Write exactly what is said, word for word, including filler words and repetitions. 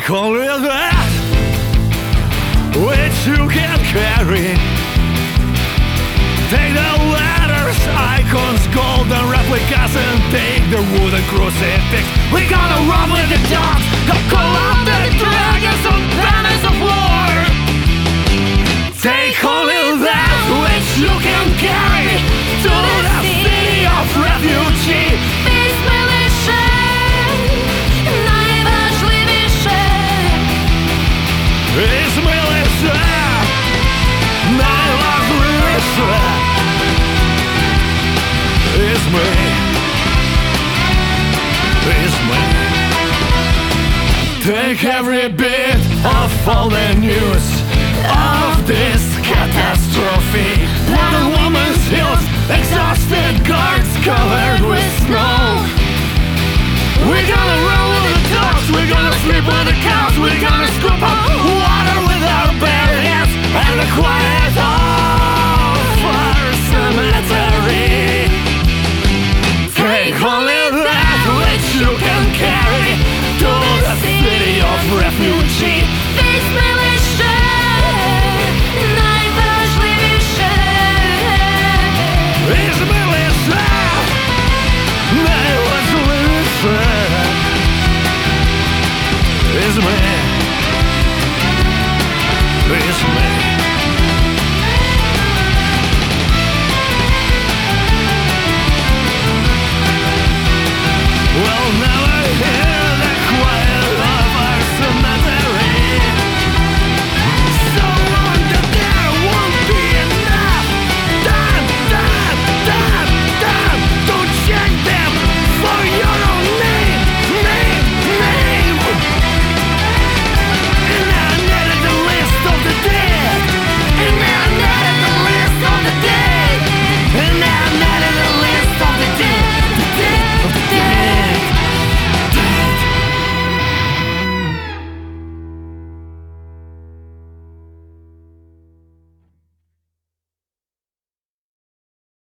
Take only that which you can carry. Take the letters, icons, golden replicas, and take the wooden crucifix. We're gonna run with the dogs, go call out the dragons on banners of war. Take only that which you can carry to the city of refugee. It's militia, militia. It's me, it's me. Take every bit of all the news of this catastrophe. One woman's heels, exhausted guards covered with snow. We're gonna run with the dogs, we're gonna sleep with the cows, we're gonna scoop up water with our bare hands and the quiet of our cemetery. Take only that which you can carry to the city of refugee.